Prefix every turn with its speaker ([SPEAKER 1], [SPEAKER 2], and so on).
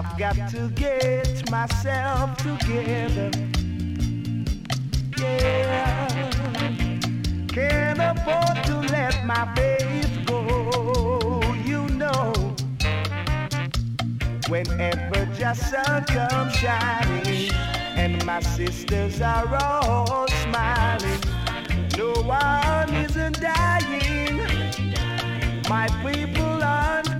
[SPEAKER 1] I've got to get myself together. Yeah, can't afford to let my faith go. You know, whenever just sun comes shining and my sisters are all smiling, no one isn't dying. My people are